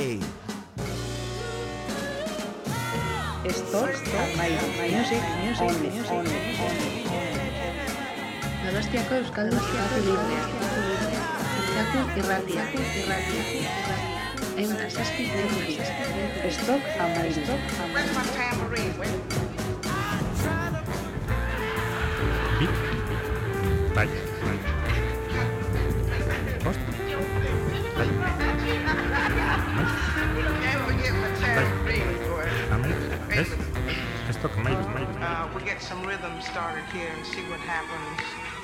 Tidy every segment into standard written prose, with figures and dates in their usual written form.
Hey. Stocks Music only. Donostiako Euskaldun Irrati Librea. Txantxaku irratia. Ehun eta zazpi puntu bi. Stock amairu. Where's my tambourine? Bai. Bost? Bai. Never get my tambourine, boy. Ez? Stock amairu. We'll get some rhythm started here and see what happens.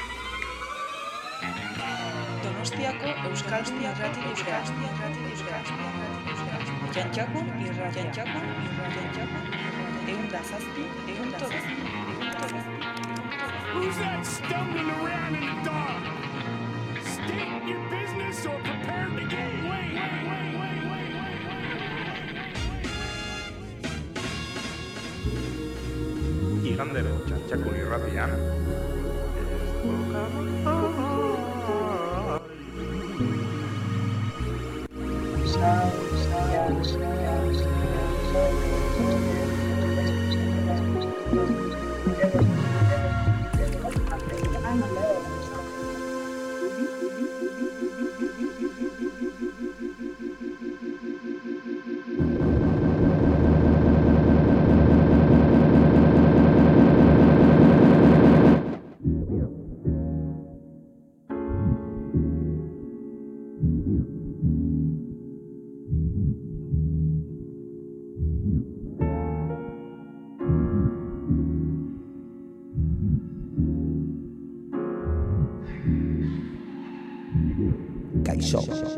Donostiako Euskaldun Irrati Librea. Txantxaku irratia. Ehun eta zazpi puntu bi. Who's that stumbling around in the dark? State your business or prepare to get away. Igandero Txantxaku irratian. Kaixo.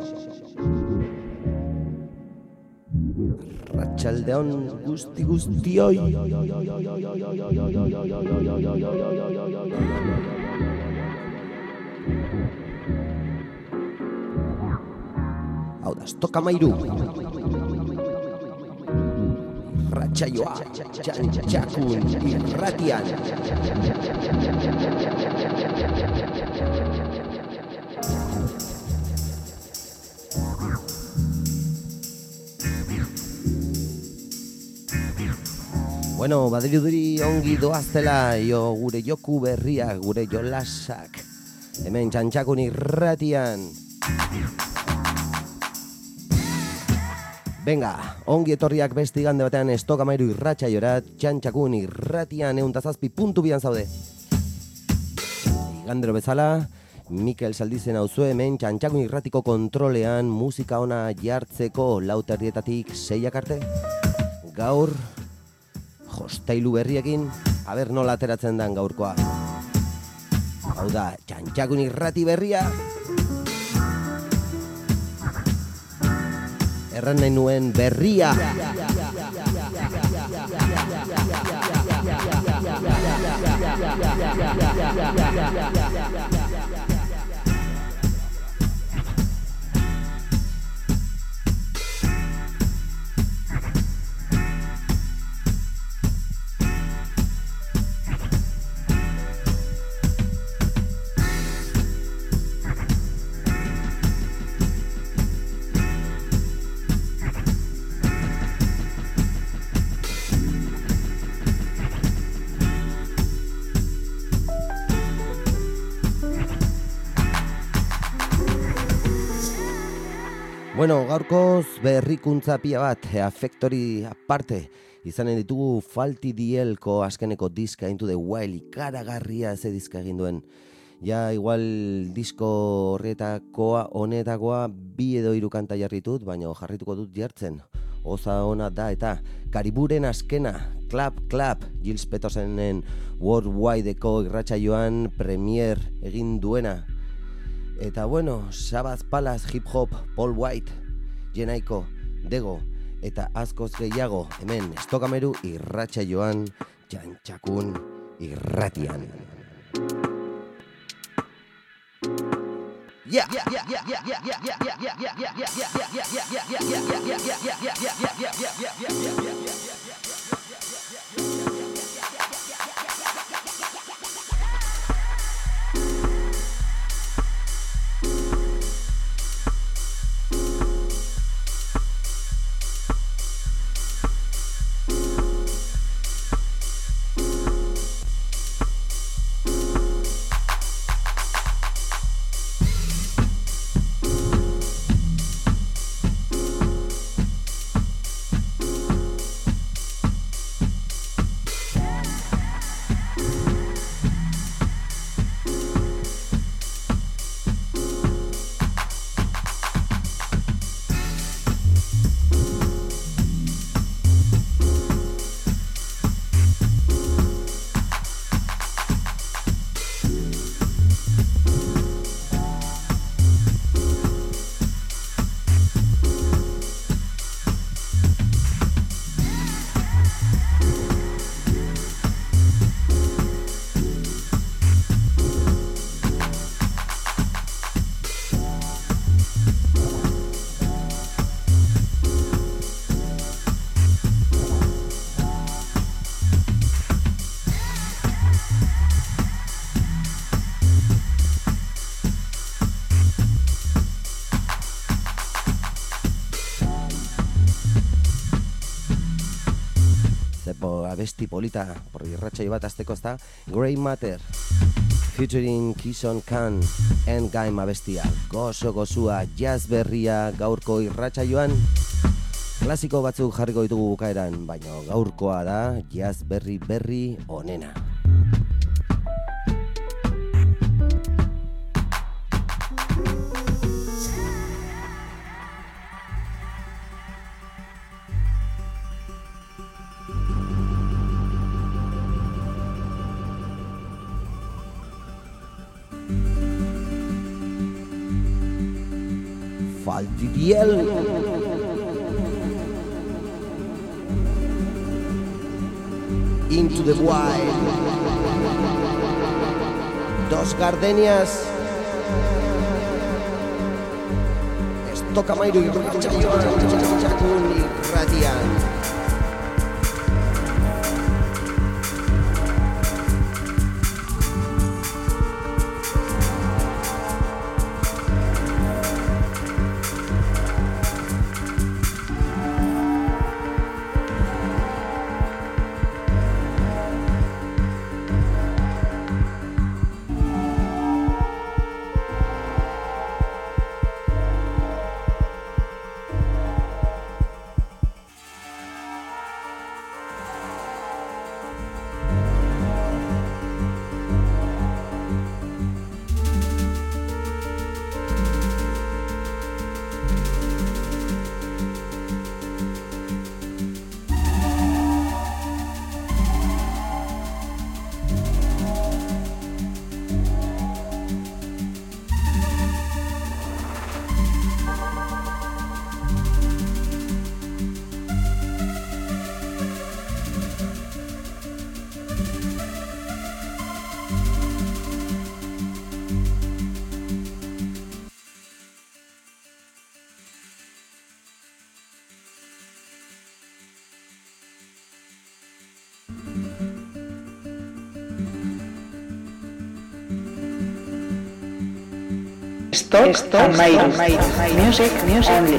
Arratsaldeon guztioi. Hau da, Stock amairu. Ratsaioa, Txantxakun irratian. Bueno, badirudiri ongi doaztela gure joku berriak, gure jolasak. Hemen Txantxakun irratian. Venga, ongi etorriak beste igande batean Stock amairu irratsaiorat, Txantxakun irratian 107.2 zaude. Igandero bezala, Mikel Saldizen hauzue hemen Txantxakun irratiko kontrolean musika ona jartzeko 4:00 6:00 arte. Gaur jostailu berriekin, aber nola ateratzen den gaurkoa. Hau da, Txantxakun irrati berria. Erran nahi nuen berria. Bueno, gaurkoz berrikuntza pila bat, Factory aparte, izanen ditugu Falti Dielko azkeneko diska Into the Wild, ikaragarria ze diska egin duen. Ja, igual disko horretakoa, honetakoa, 2 edo 3 kanta jarritut, baina jarrituko dut jartzen. Oza ona da eta Kariburen azkena, Clap, Gilles Petersenen Worldwideko irratsaioan premier egin duena. Eta bueno, Sabbath Palace, Hip Hop, Paul White, Jenaiko, Dego, eta askoz gehiago, hemen Stock amairu irratsaioan, Txantxakun irratian. abesti polita, irratsaio bat azteko ezta, Grey Matter, featuring Kison Khan, Endgame abestia, gozua, jazz berria gaurko irratsaioan, klasiko batzuk jarriko ditugu bukaeran, baina gaurkoa da jazz berri onena. Faltidiel Into the Wild, Dos Gardenias, Estoka Mairu irratsaioan irratian. Stock Mairu. Music only.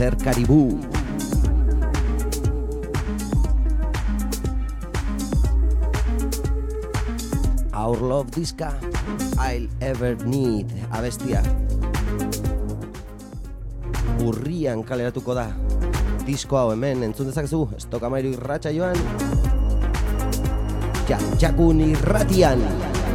Zer Caribou. Our Love diska, I'll Ever Need abestia. Urrian kaleratuko da. Disko hau hemen entzun dezakezu, Stock Amairu irratsaioan. Txantxakun irratian.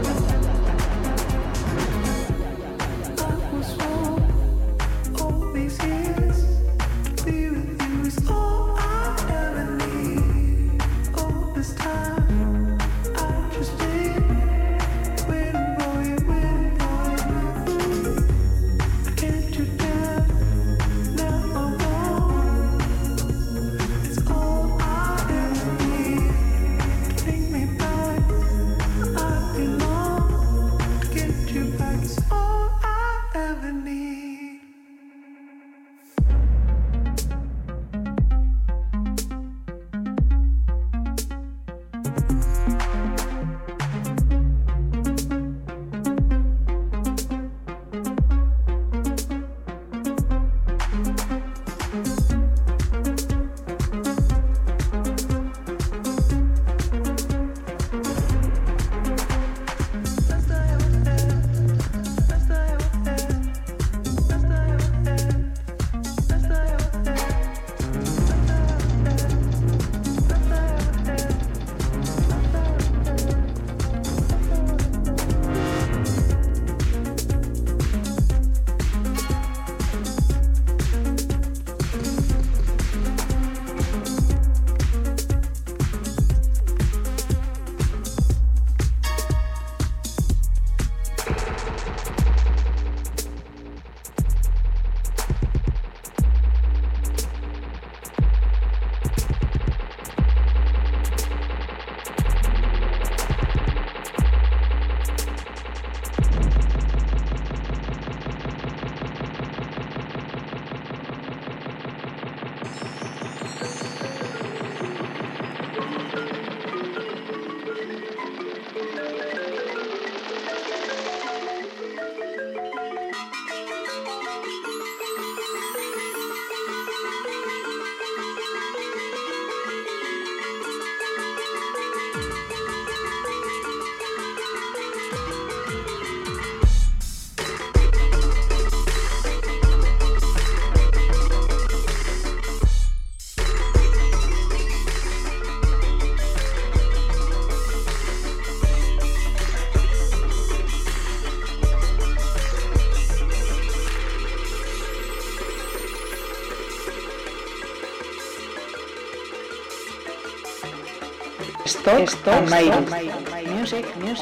Stock Amairu. Music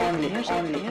only.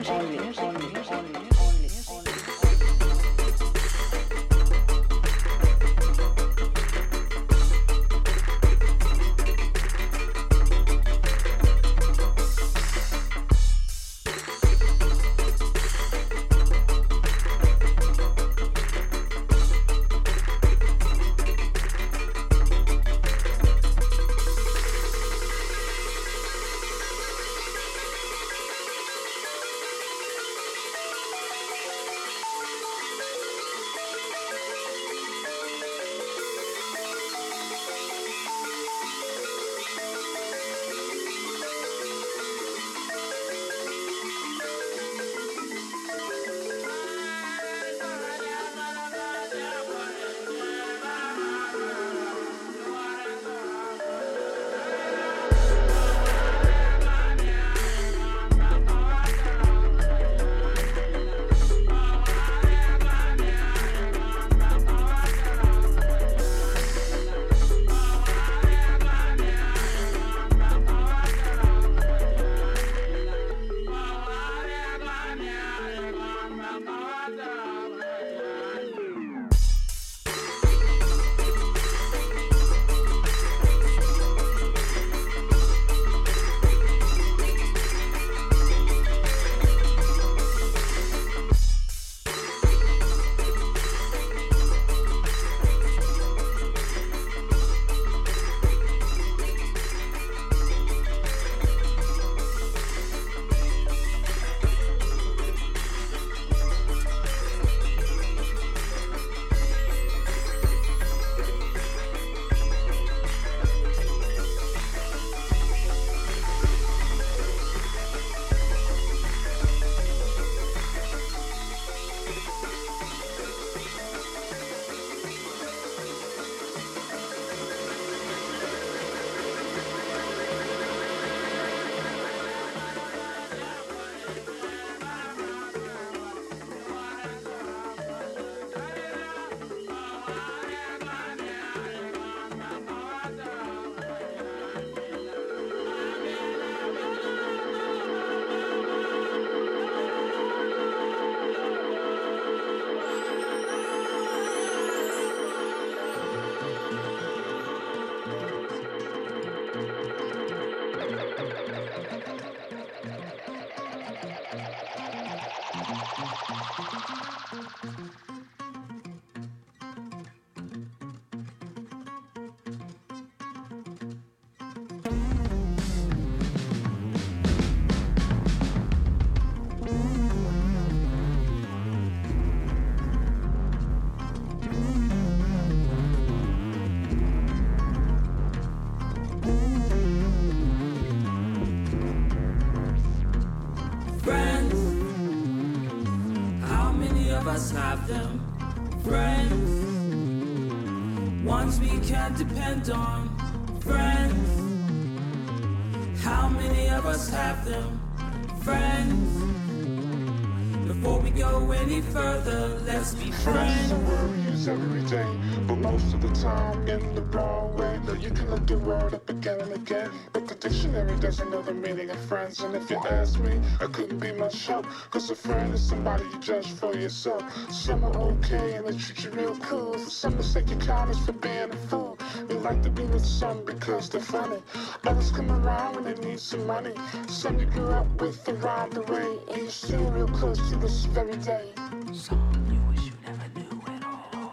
us have them? Friends, ones we can depend on. Friends, how many of us have them? Friends, before we go any further, let's be friends. Some worries every day, but most of the time in the wrong way. Now you can look the word up again and again, but the dictionary doesn't know the meaning of friends. And if you ask me, I couldn't be much help, cause a friend is somebody you judge for yourself. Some are okay and they treat you real cool. For some mistake your kindness for being a fool. They like to be with some because they're funny. Others come around when they need some money. Some you grew up with around the way, and you're still real close to this very day. Some you wish you never knew at all.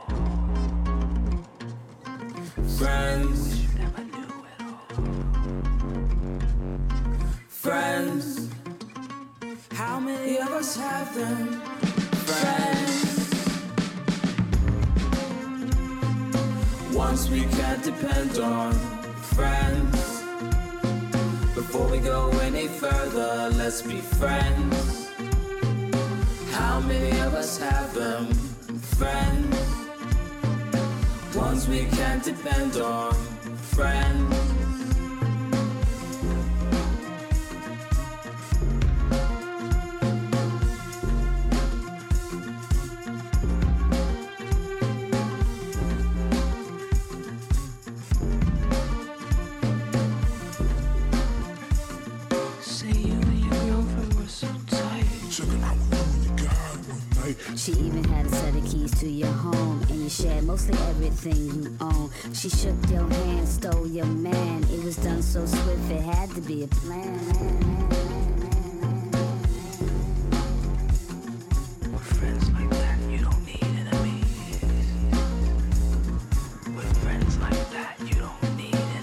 Friends, you never knew at all. Friends, how many of us have them? Friends, ones we can't depend on. Friends, before we go any further, let's be friends. How many of us have them? Friends, ones we can't depend on. Friends, she even had a set of keys to your home, and you shared mostly everything you own. She shook your hand, stole your man. It was done so swift, it had to be a plan. with friends like that, you don't need enemies. With friends like that, you don't need enemies.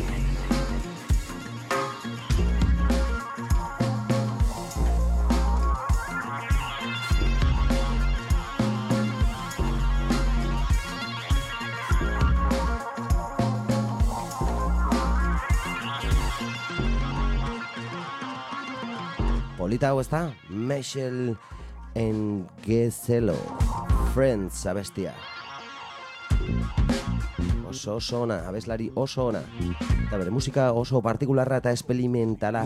Polita hau ez da? Michelle Engezelo, Friends abestia. Oso ona, abeslari oso ona. Eta bere musika oso partikularra eta esperimentala.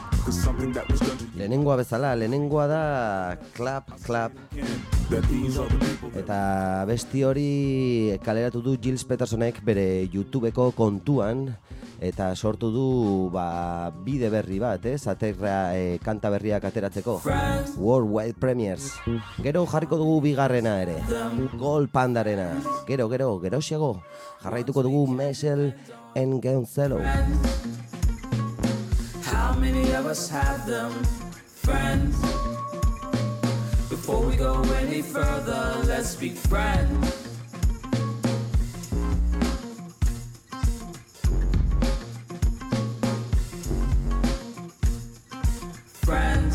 Lehenengoa da Clap Clap. Eta abesti hori kaleratu du Giles Petersonek bere YouTubeko kontuan, eta sortu du bide berri bat, kanta berriak ateratzeko. Worldwide Premiers. Gero jarriko dugu bigarrena ere, Gold Pandarena. Geroxeago jarraituko dugu Michelle Engezelo. How many of us have them? Friends, before we go any further, let's be friends. Friends,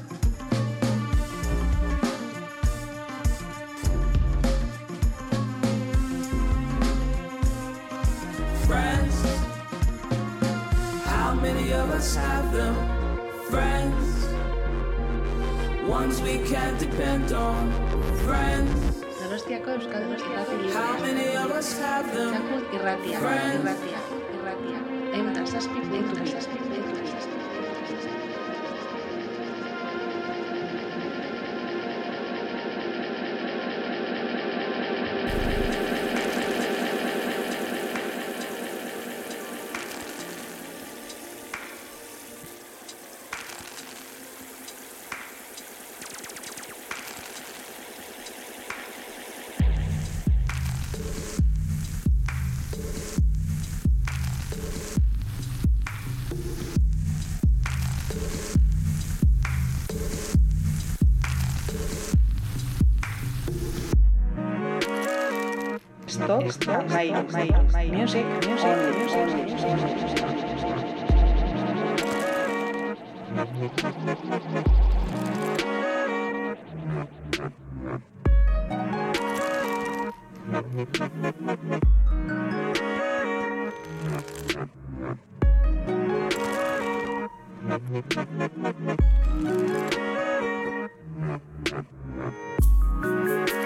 friends, how many of us have them? Friends, ones we can't depend on. Friends, Donostiako Euskal Irrati how many of us have them? Irratia. Ehun zazpi. Stop, music, music.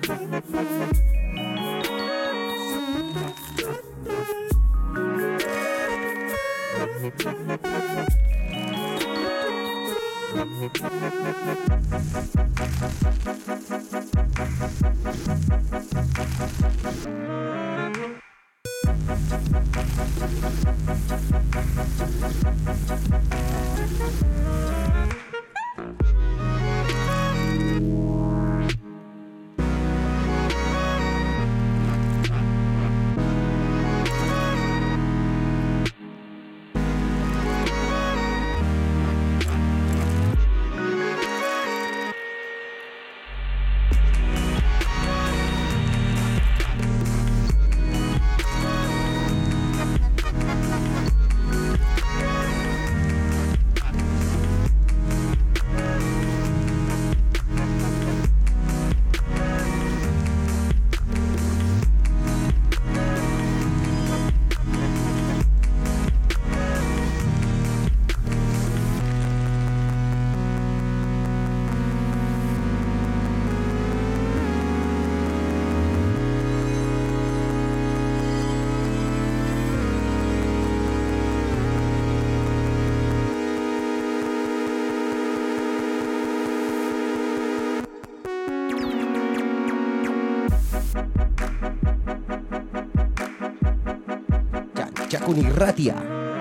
Txakun irratia.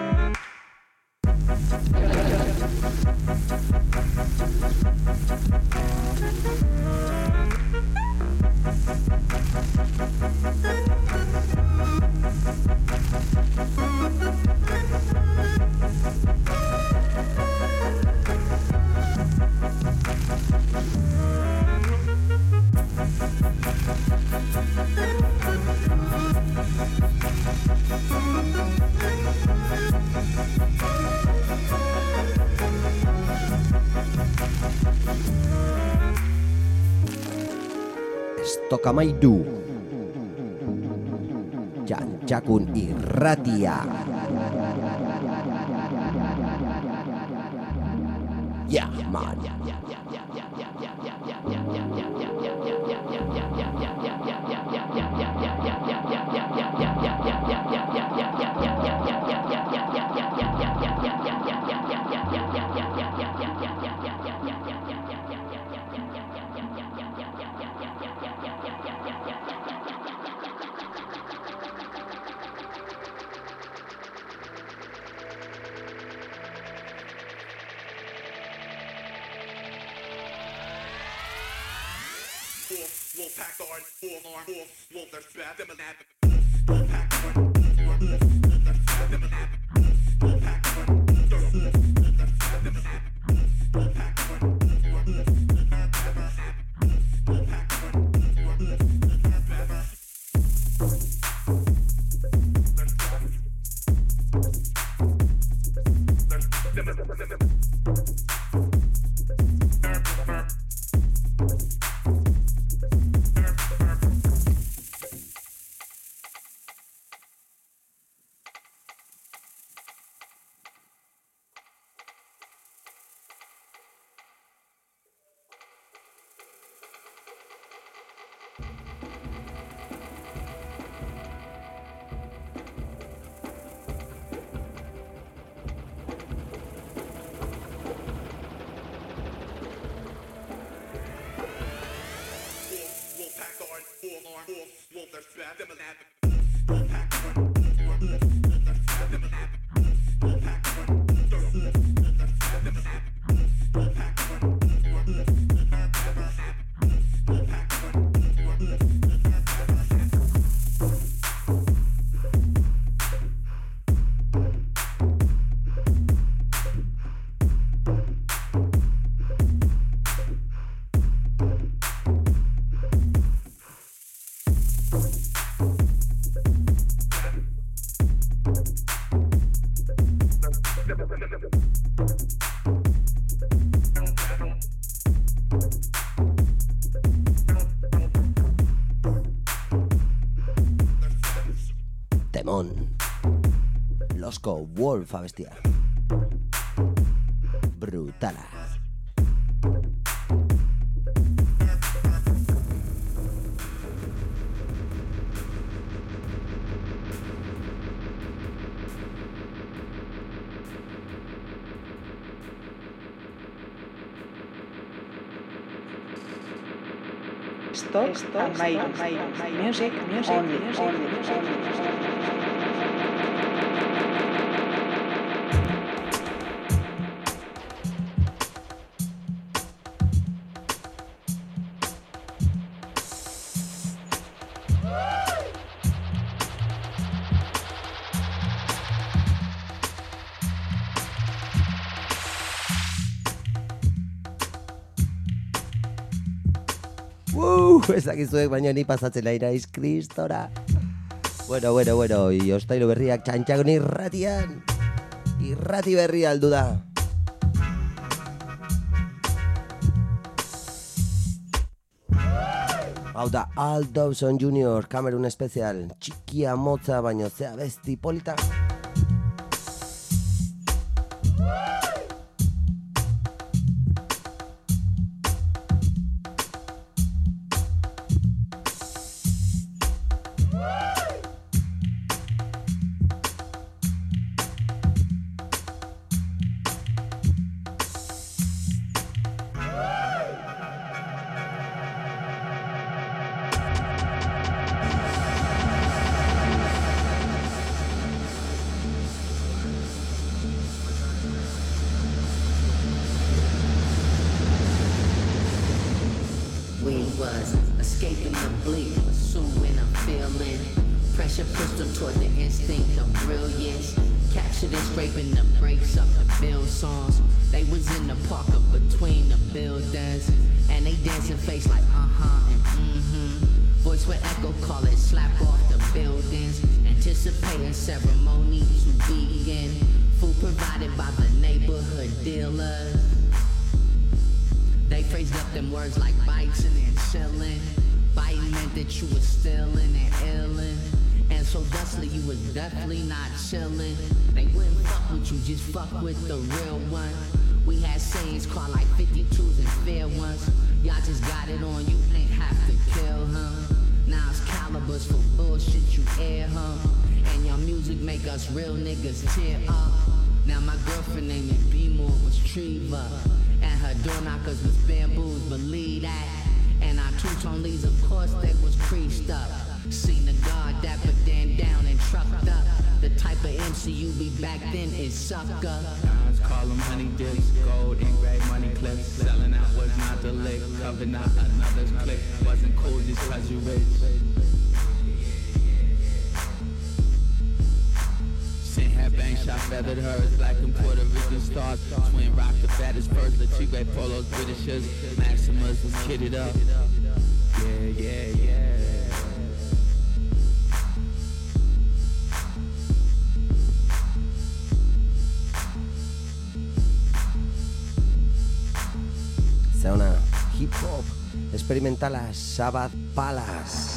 Tokamaidu Txakun irratia. Yeah, man. Losko Wolf abestia. Brutala. Stop and Maiden. Music only. Ezakizuek baina ni pasatzen naiz kristora. Bueno, Iostailo berriak Txantxakun irratian. Irrati berria aldu da. Hau da Al Dawson Jr. Kamerun espezial. Txikia motza baino zea besti polita. Una hip hop experimentala Sabbath Palace.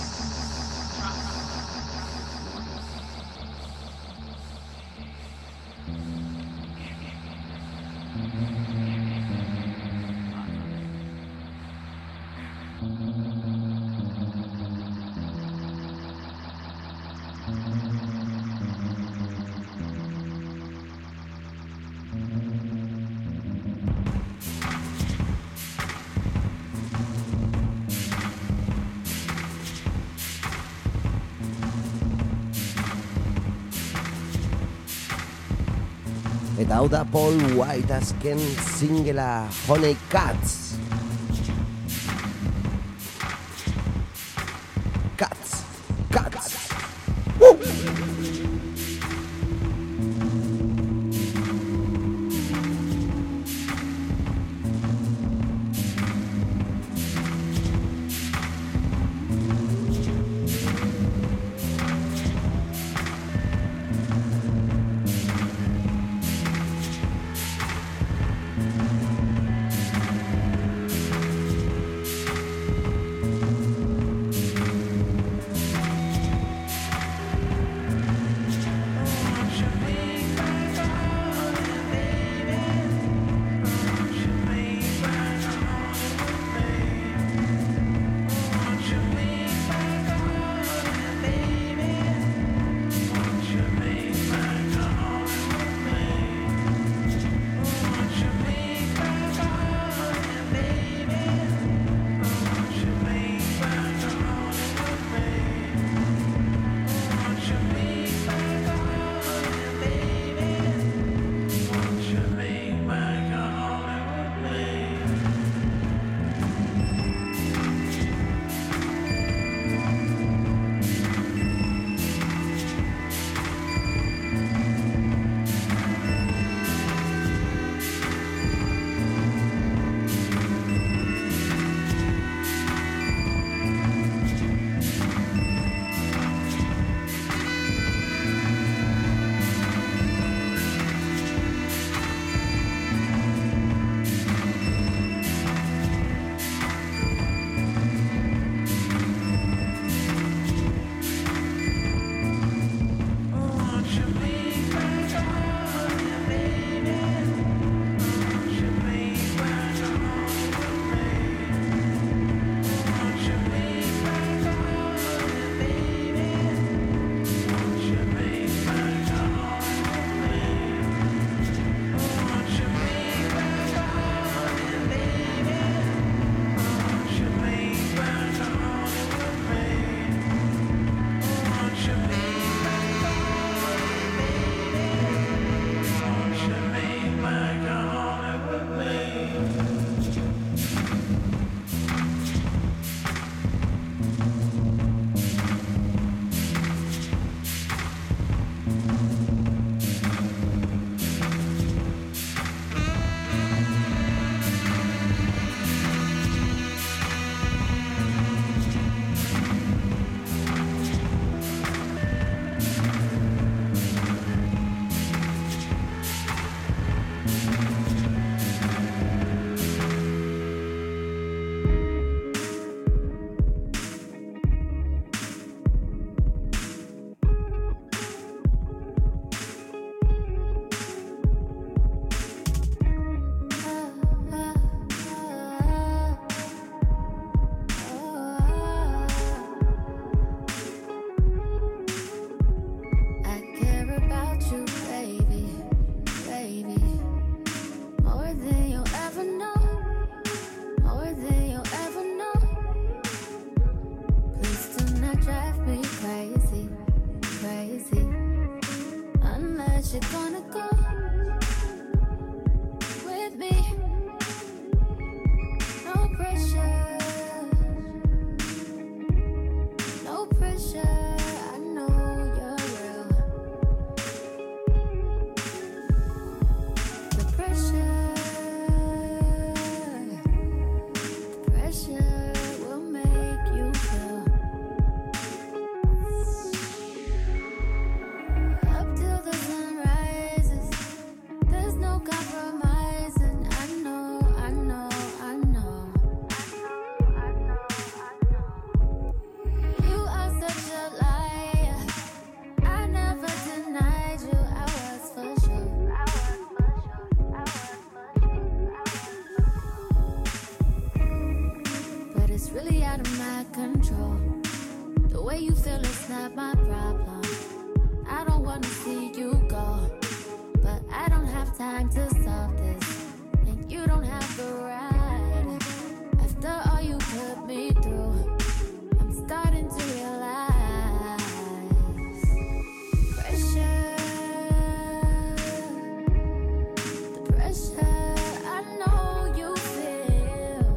Eta hau da Paul White azken singela Honey Cats. Cats. Woo! control. The way you feel is not my problem. I don't wanna see you go, but I don't have time to solve this, and you don't have the right. After all you put me through, I'm starting to realize pressure, the pressure I know you feel.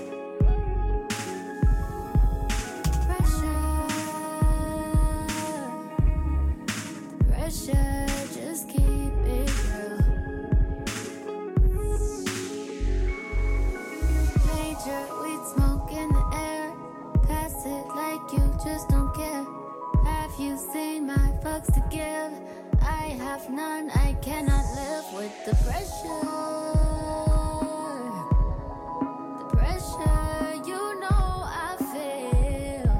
Pressure, just keep it real. Major weed smoke in the air, pass it like you just don't care. Have you seen my fucks to give? I have none, I cannot live with the pressure. The pressure, you know I feel.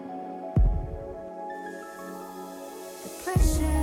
The pressure.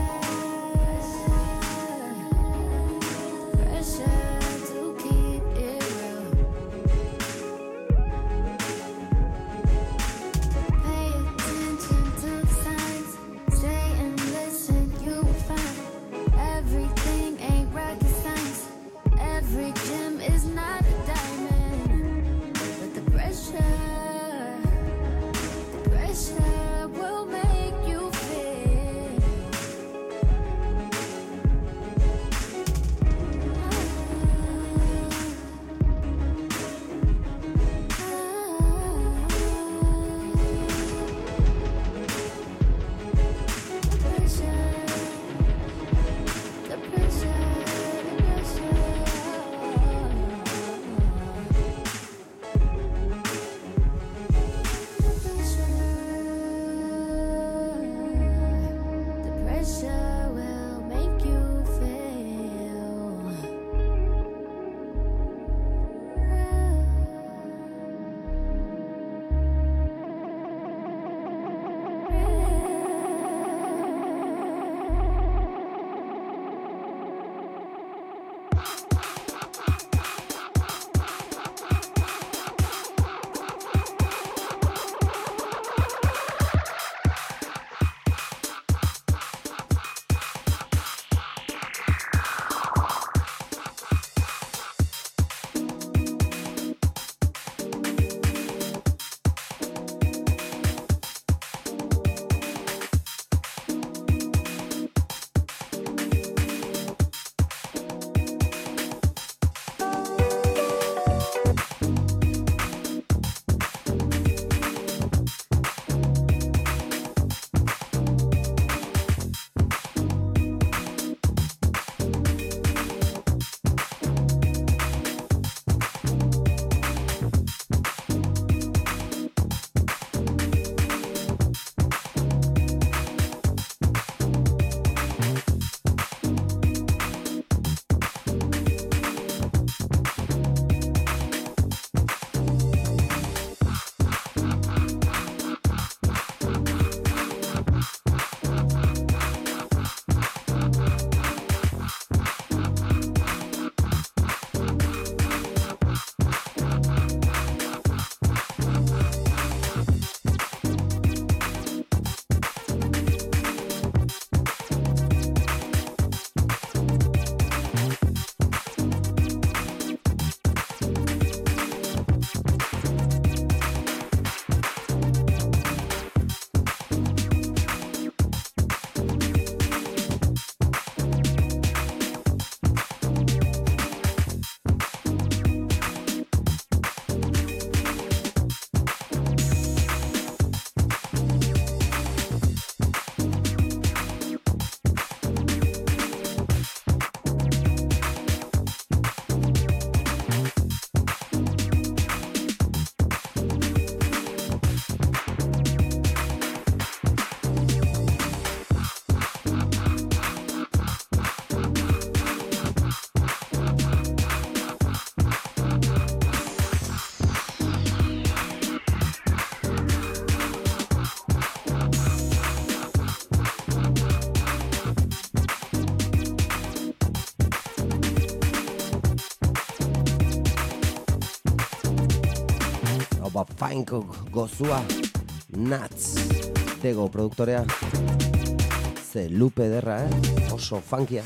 Fainko gozua Nuts, Dego produktorea. Ze lupe derra, oso funkia.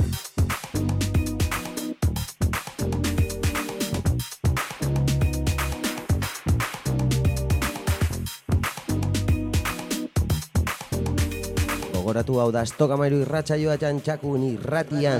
Gogoratu hau da Estokamairu irratsaioa Txantxakun irratian.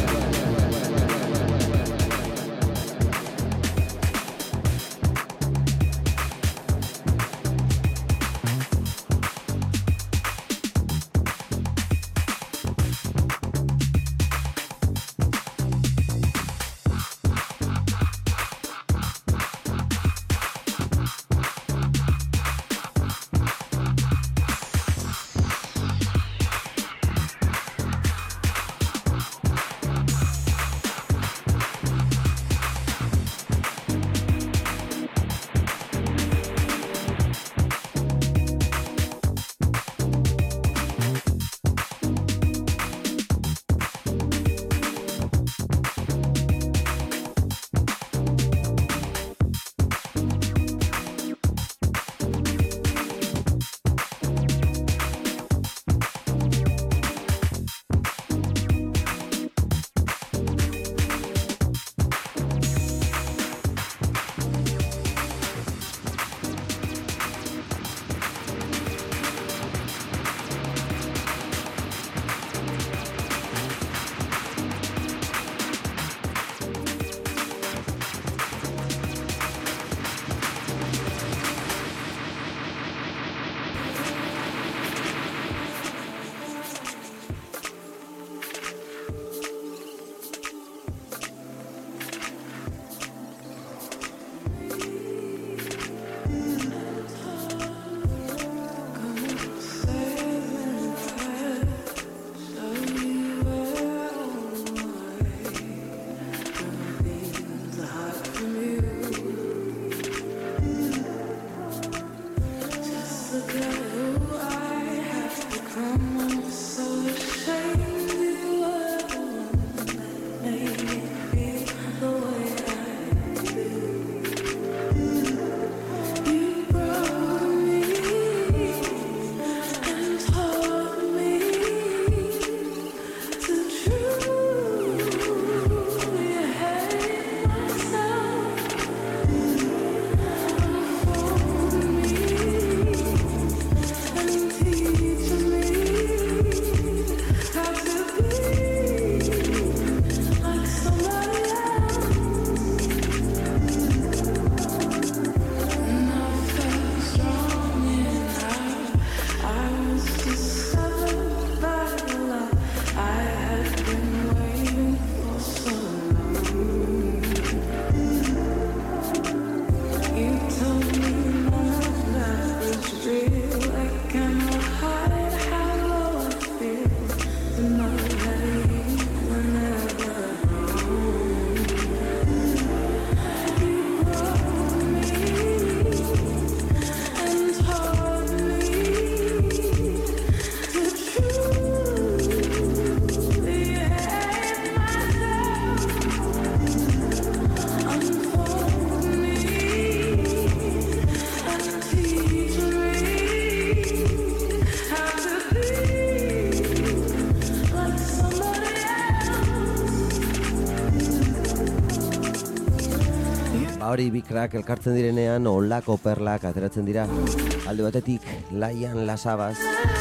Hori bikrak elkartzen direnean olako perlak ateratzen dira. Alde batetik Laian Lasabaz,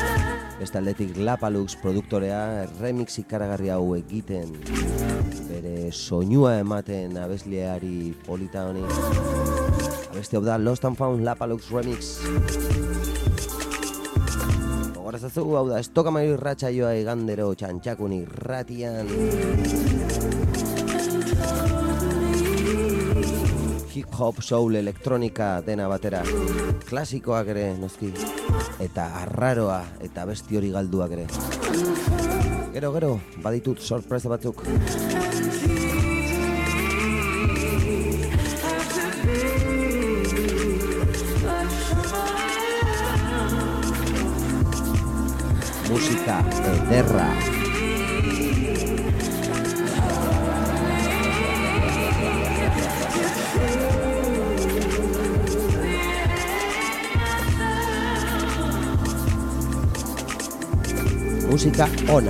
beste aldetik Lapalux produktorea remix ikaragarri hau egiten, bere soinua ematen abesleari polita honi. Abeste hau da Lost and Found Lapalux remix. Gogorazazu hau da Estokamairu irratsaioa igandero Txantxakun irratian. Hip hop, soul, elektronika dena batera, klasikoak ere noski, eta arraroa eta besti hori galduak ere. Gero, baditut sorpresa batzuk. Musika ederra. musika ona.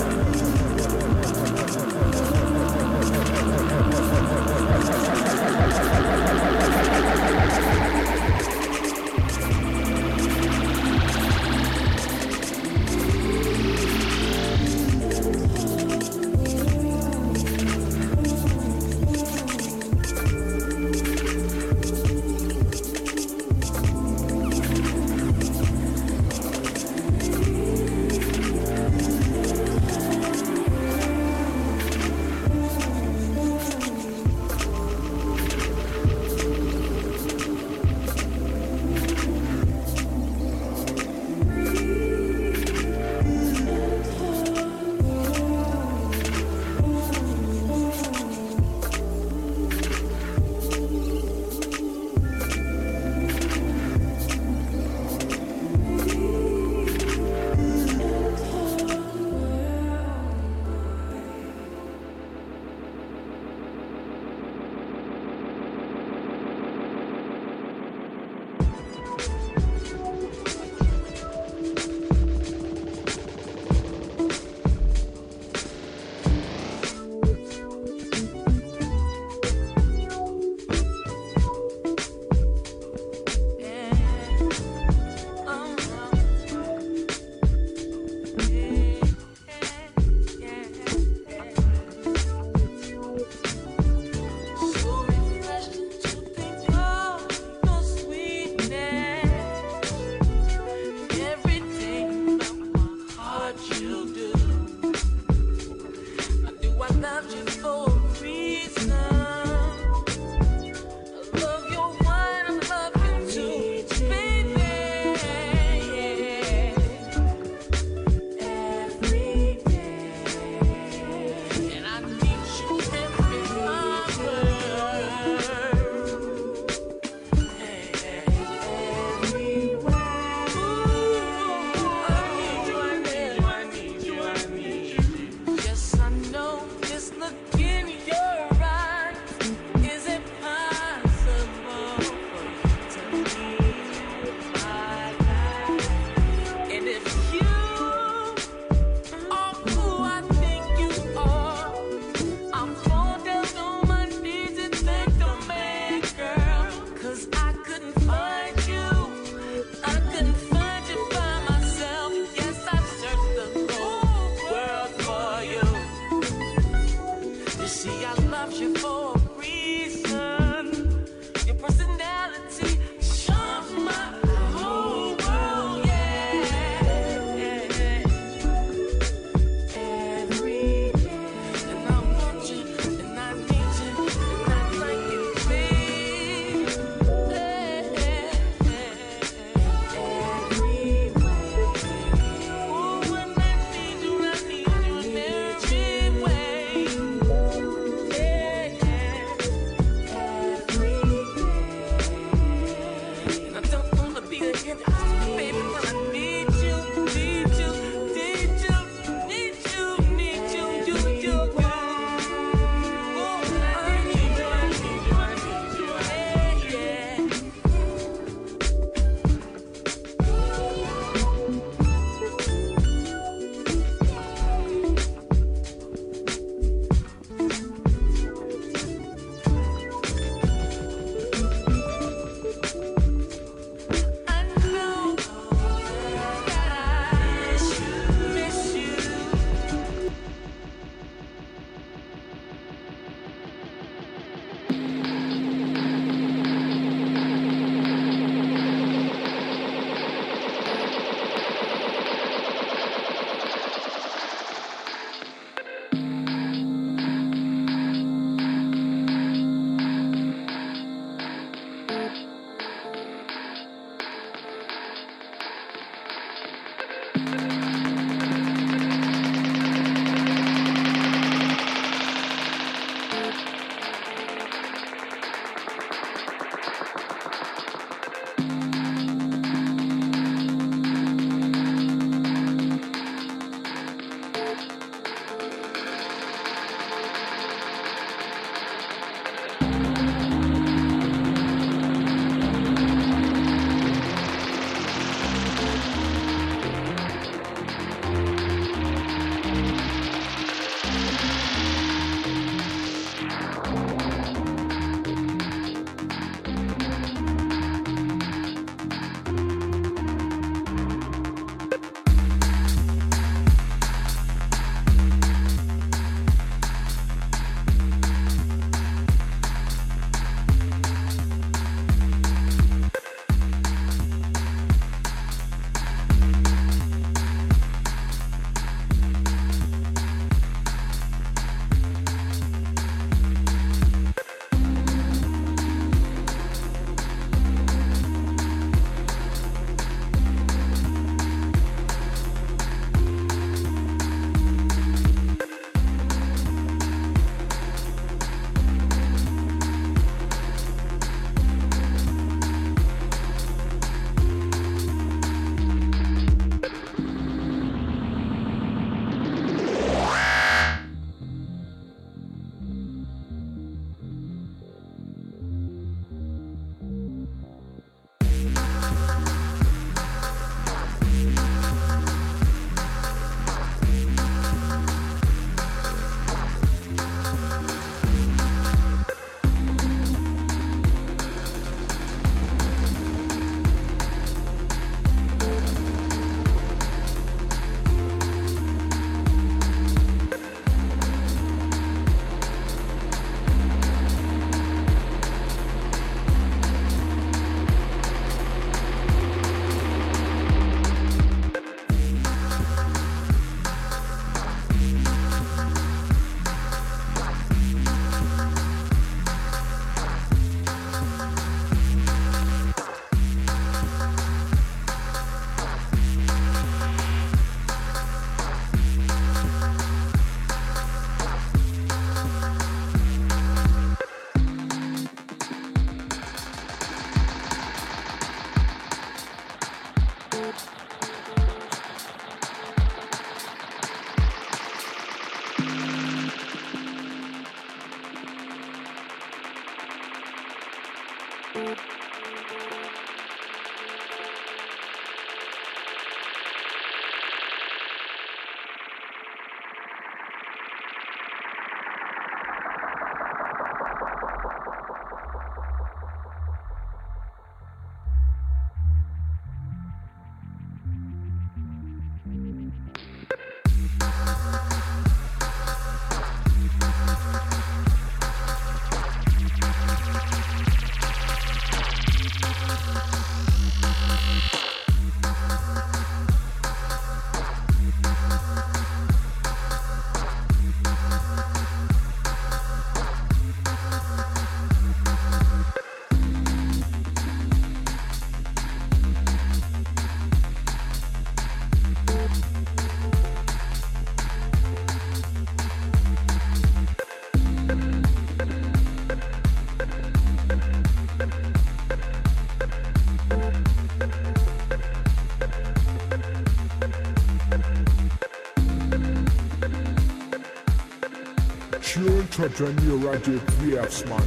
Touch on your radio man.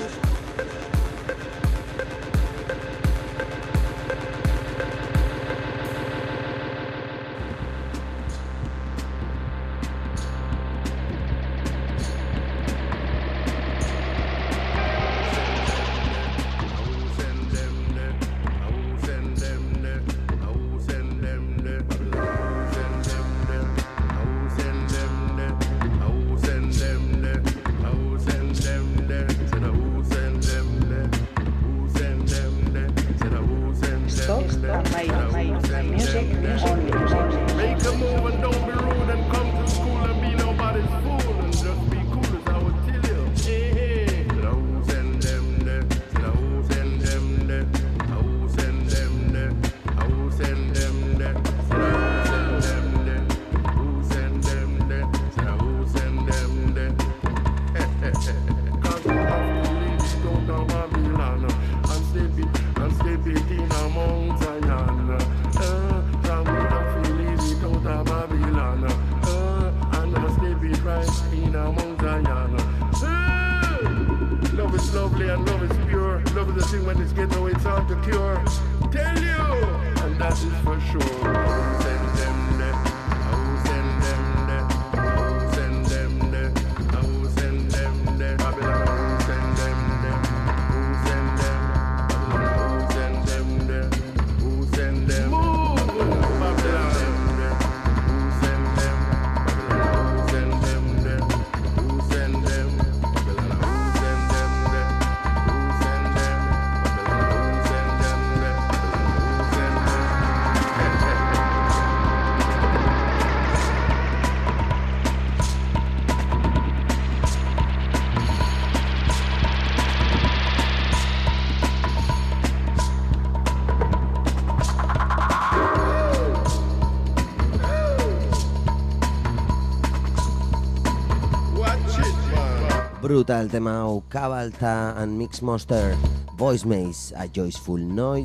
Brutal tema hau, Cabalta and Mix Monster, Voice Maze, A Joyful Noise.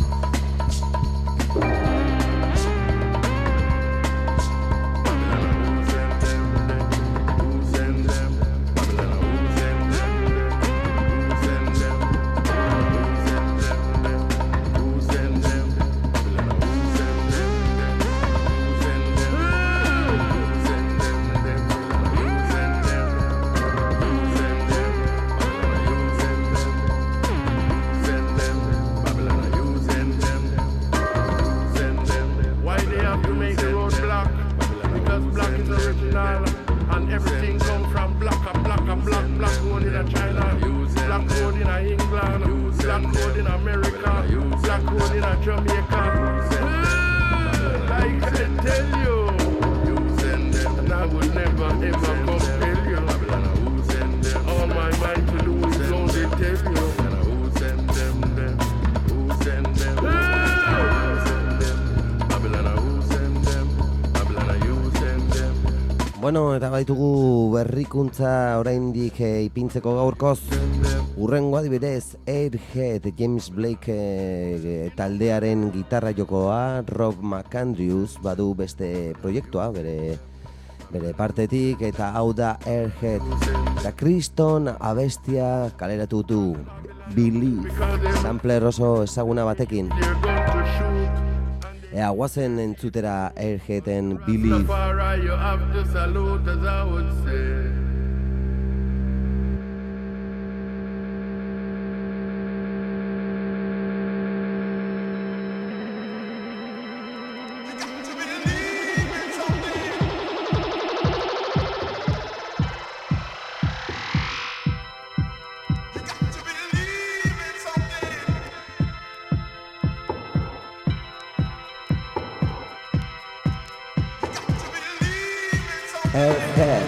Bueno, eta baitugu berrikuntza oraindik ipintzeko gaurkoz. Urrengo adibidez, Airhead, James Blake taldearen gitarra jokoa, Rob McAndrews badu beste proiektua, bere bere partetik, eta hau da Airhead. Eta Kriston abestia kaleratu du Believe, sampler oso ezaguna batekin. Ea, guazen entzutera Airheaden Believe. Airhead.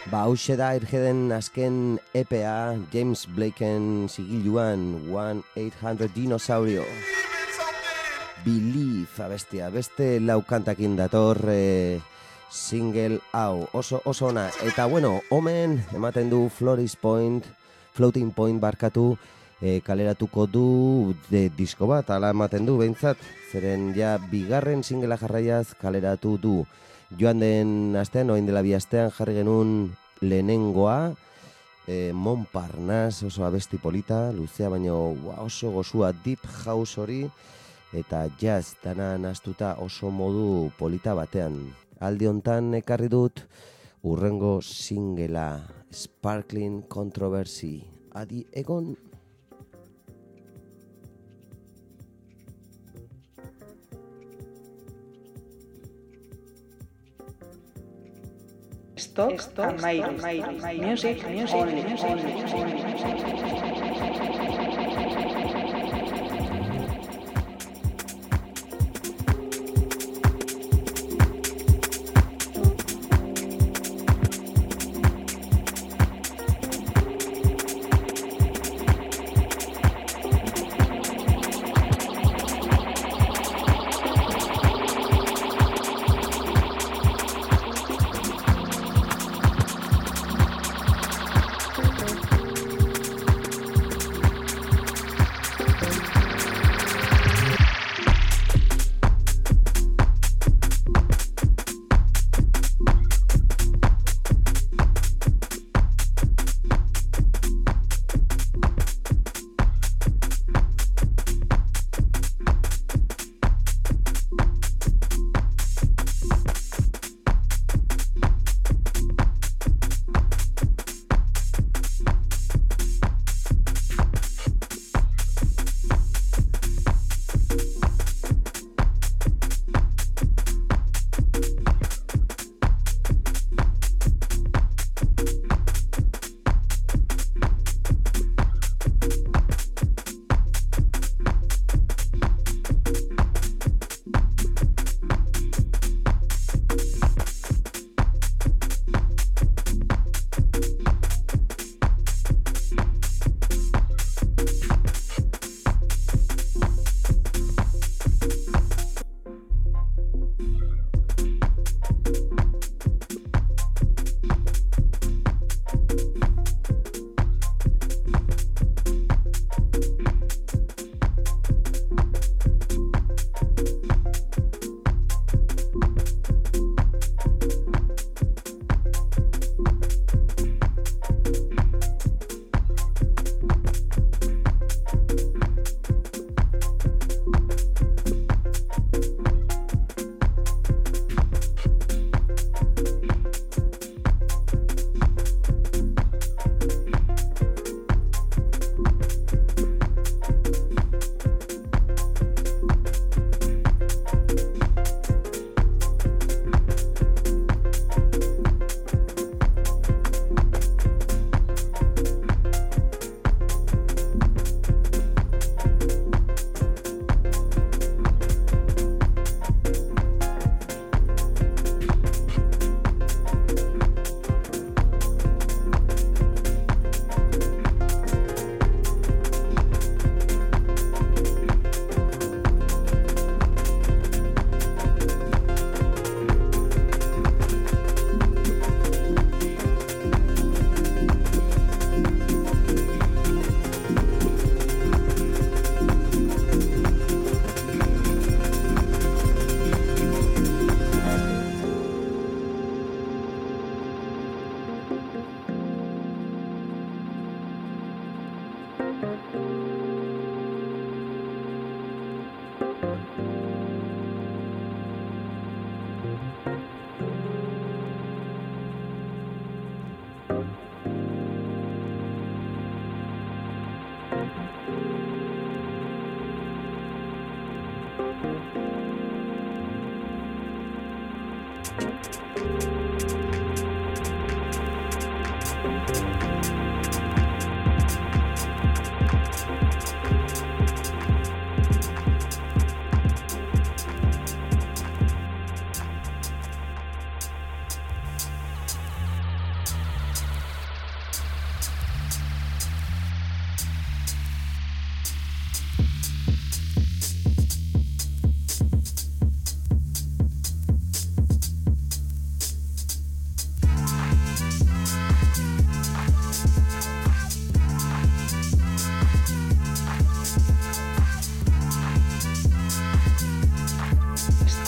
Hauxe da Airheaden azken EPA, James Blakeen sigiluan 1-800 Dinosaurio. Believe abestia, beste laukantakin dator single hau, oso ona. Eta bueno, omen ematen du Floating Point barkatu, kaleratuko du disko bat, ala ematen du behintzat, zeren ja bigarren singlea jarraiaz kaleratu du. Joan den astean, orain dela 2 astean jarri genuen lehenengoa, Montparnasse, oso abesti polita, luzea baino oso gozua deep house hori, eta jazz dana nahastuta oso modu polita batean. Aldi hontan ekarri dut urrengo singlea, Sparkling Controversy. Adi egon. Stock and Miles. Music only.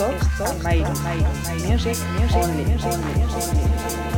and Mayri. Music only.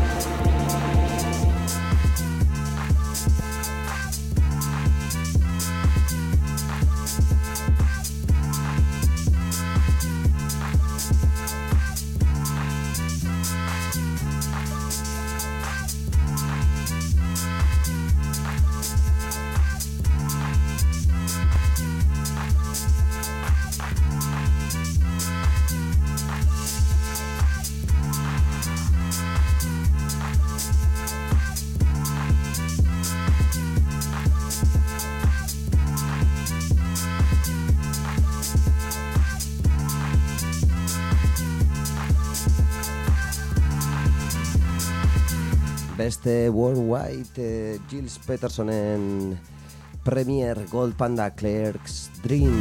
Beste Worldwide Giles Petersonen Premier Gold Panda Clerk's Dream.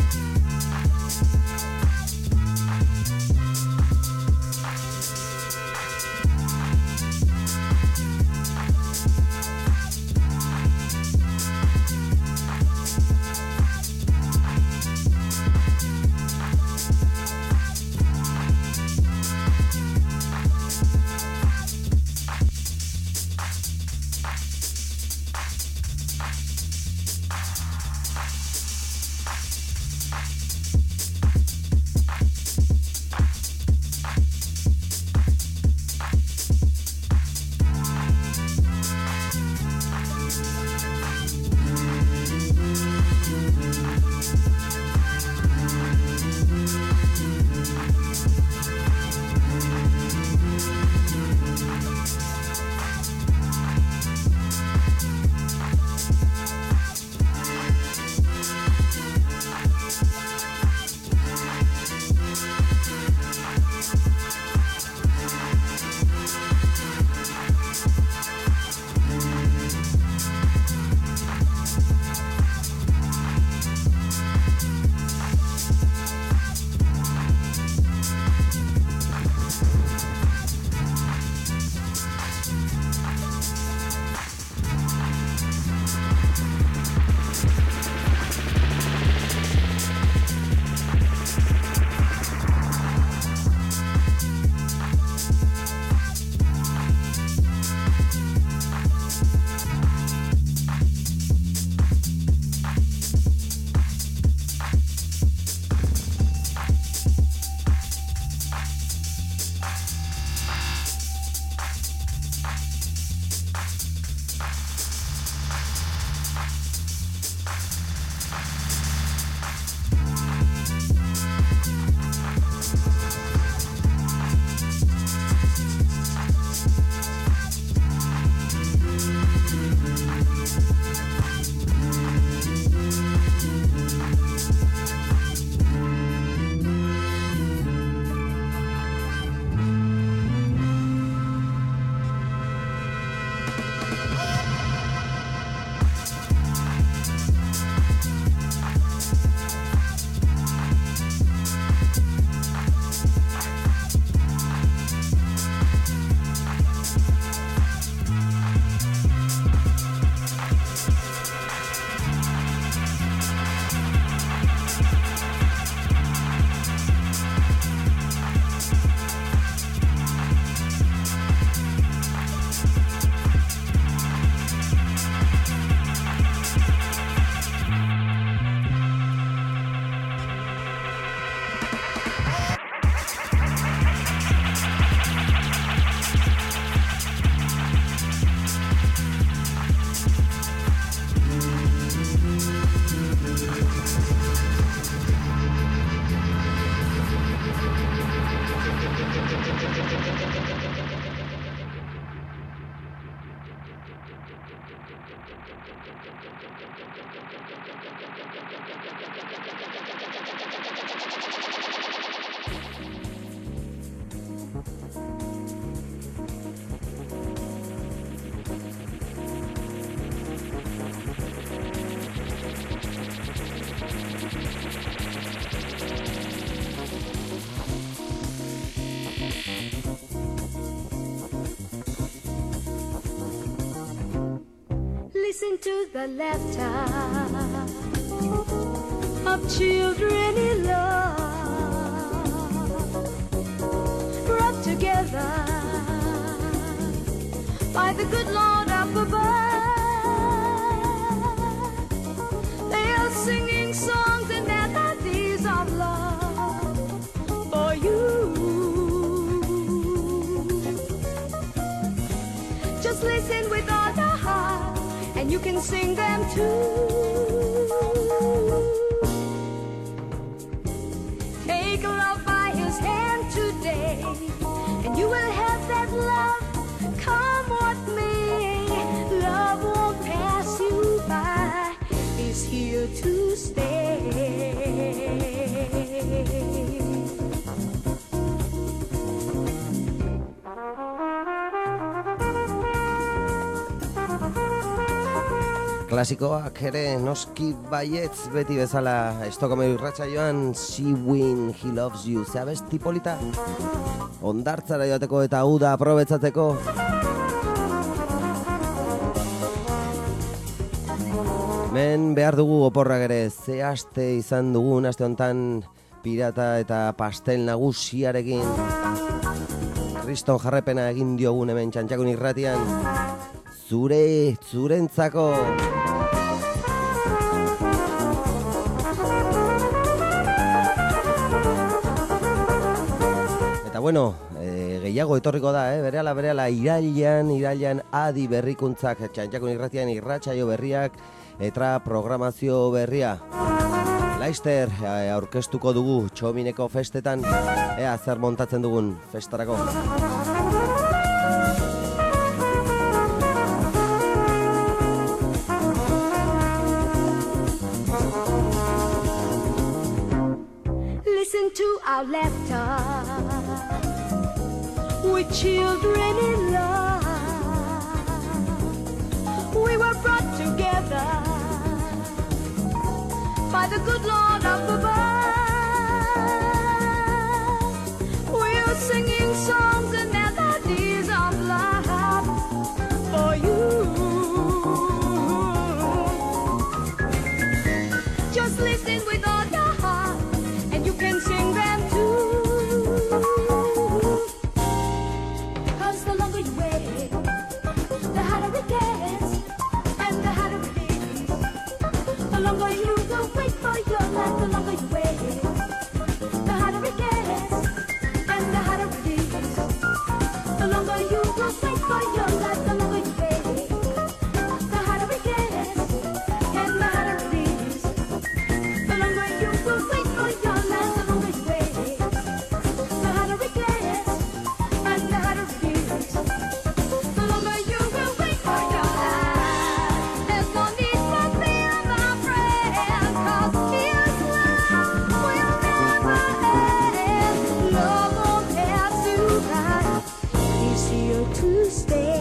Listen to the laughter of children in love. the good Lord up above. They are singing songs and melodies of love for you. Just listen with all your heart, and you can sing them too. Take love by his hand today, and you will have that love. Come what may, love won't pass you by. It's here to stay. Klasikoak ere noski baietz beti bezala Estokome irratsaioan She Win, He Loves You. Zabesti polita? Ondartzara joateko eta uda aprobetzatzeko. Men behar dugu oporrak ere, ze aste izan dugun aste hontan pirata eta pastel nagusiarekin. Kriston jarrepena egin diogun hemen Txantxakun irratian. Zurentzako. Eta bueno, gehiago etorriko da, berehala irailean adi berrikuntzak Txantxakun irratian irratsaio berriak eta programazio berria. Laister aurkeztuko dugu Txomineko festetan, ea zer montatzen dugun festarako. Listen to our laughter, with children in love. We were brought together by the good Lord up above. We're singing songs and melodies of love for you. Just listen with all your heart, and you can sing them too. 'Cause the longer you wait, the harder it gets, and the harder it is. The longer you will wait for your life, the longer you wait, the harder it gets, and the harder it is. The longer you will wait for your life, the longer you wait, the harder it gets, and the harder it is. The longer you will wait for your life, the longer you wait, the harder it gets, and the harder it is. The longer you will wait for your life, there's no need for fear, my friend, 'cause His love will never end. Love won't pass you by. He's here to stay.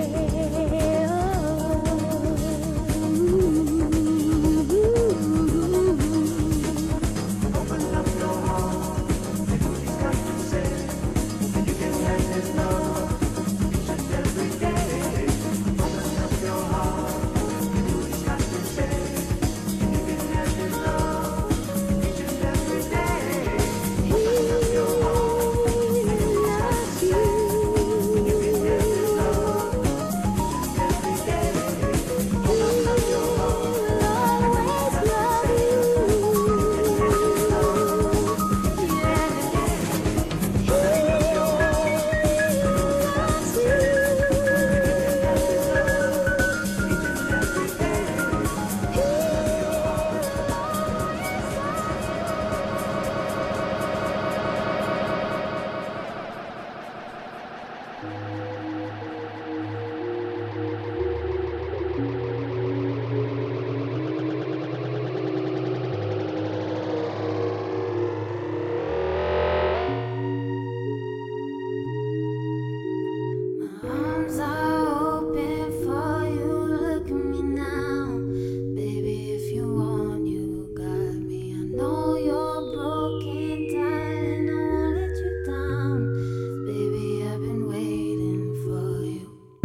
Arms are open for you, look at me now. Baby, if you want, you got me. I know you're broken, darling, I won't let you down. Baby, I've been waiting for you.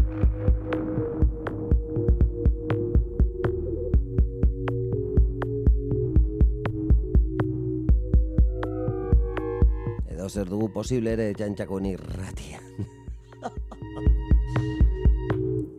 Edo zer dugu posible ere Txantxakun irratian.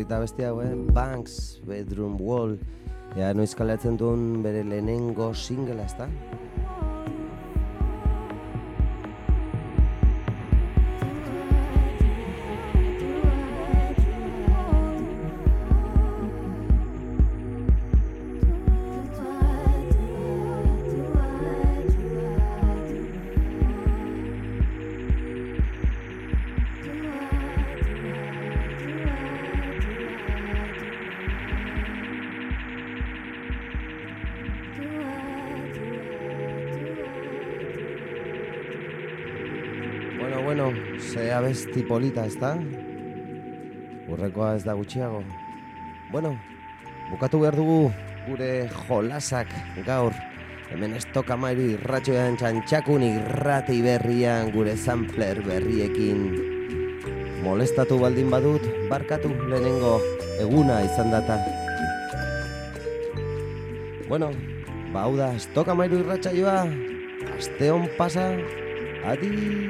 etorrita bestia, Banks, Bedroom Wall. Ea noiz kaleatzen duen bere lehenengo singela, ezta? Bueno, ze abesti polita, ezta? Urrekoa ez da gutxiago. Bueno, bukatu behar dugu gure jolasak gaur. Hemen Stock Amairu irratxoean txantxakun irrati berrian gure sampler berriekin. Molestatu baldin badut, barkatu lehenengo eguna izan data. Bueno, hau da Stock Amairu irratxaioa. Aste hon pasa. Adi!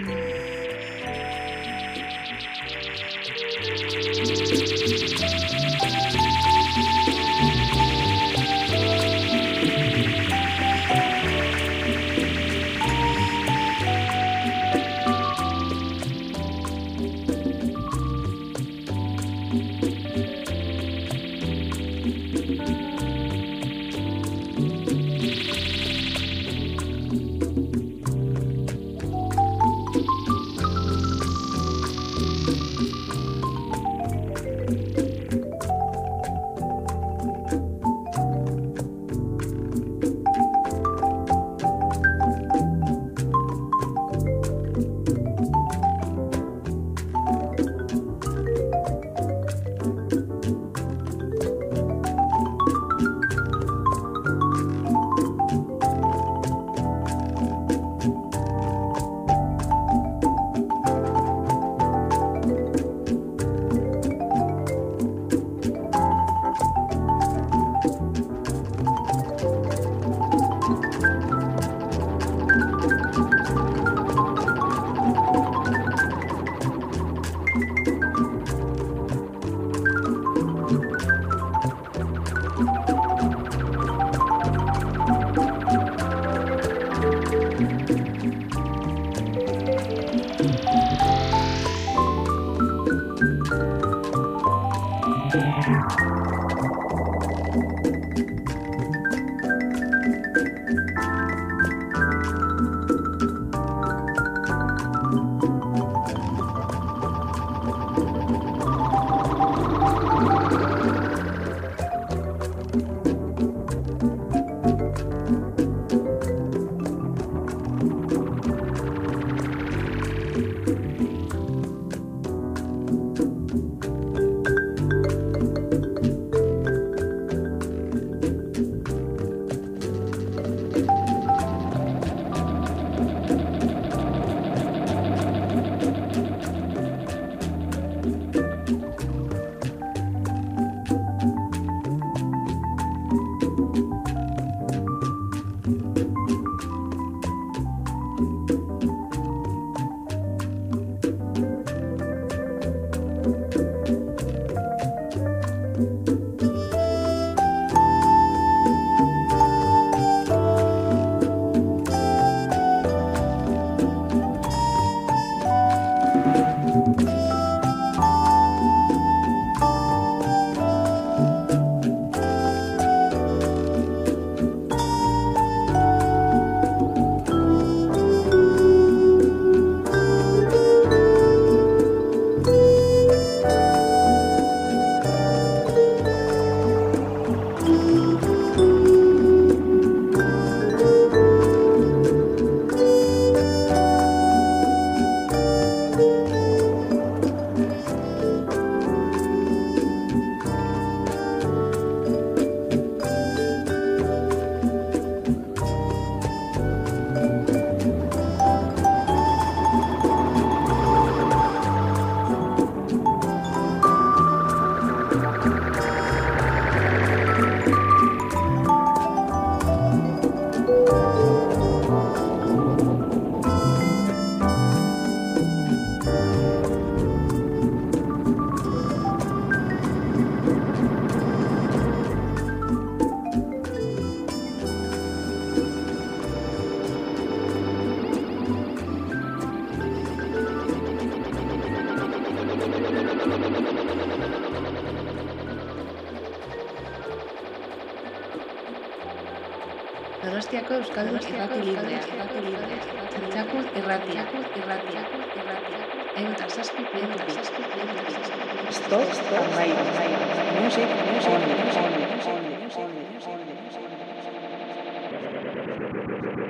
Donostiako Euskaldun irrati librea. Txantxakun irratia. Eta zazpi. Stop amairu. Music only.